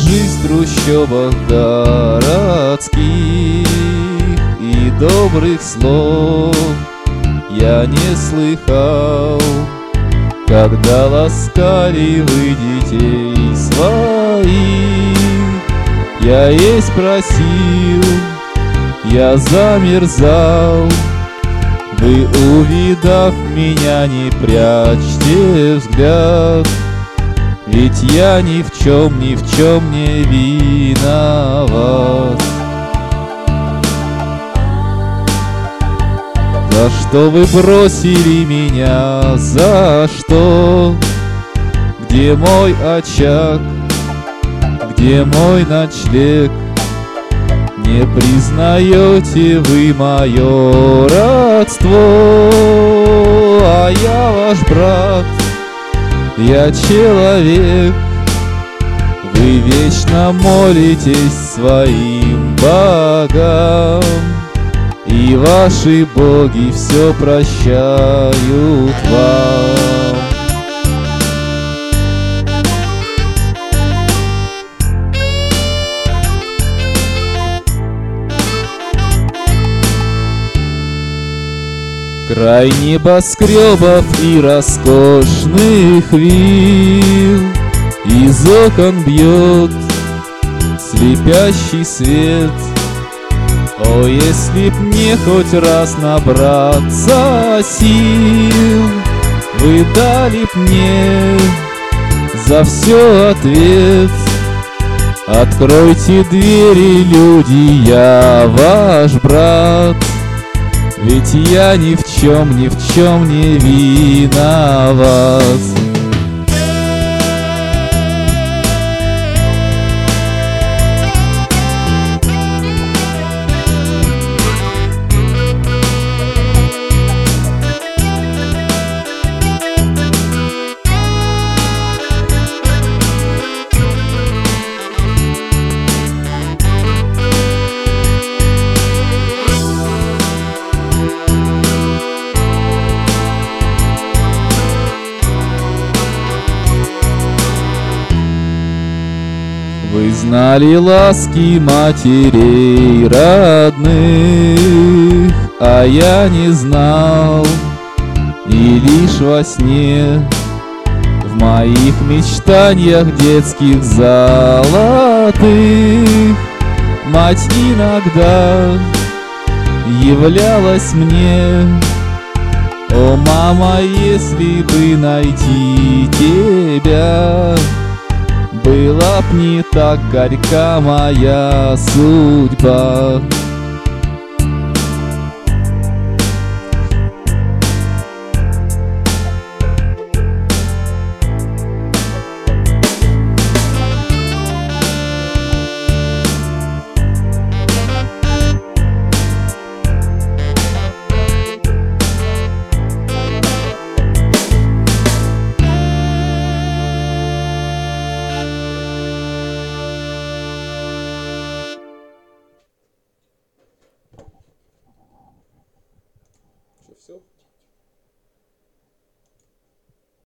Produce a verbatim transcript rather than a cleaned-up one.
жизнь в трущобах городских, и добрых слов я не слыхал, когда ласкали вы детей своих. Я есть просил, я замерзал, вы, увидав меня, не прячьте взгляд, ведь я ни в чем, ни в чем не виноват. За что вы бросили меня, за что? Где мой очаг, где мой ночлег? Не признаете вы мое родство, а я ваш брат, я человек. Вы вечно молитесь своим богам, и ваши боги все прощают вам. Край небоскребов и роскошных вилл, из окон бьет слепящий свет. О, если б мне хоть раз набраться сил, вы дали б мне за все ответ. Откройте двери, люди, я ваш брат, ведь я ни в чем, ни в чем не виноват. Вы знали ласки матерей родных, а я не знал, и лишь во сне в моих мечтаниях детских золотых мать иногда являлась мне. О, мама, если бы найти тебя, была б не так горька моя судьба. Все?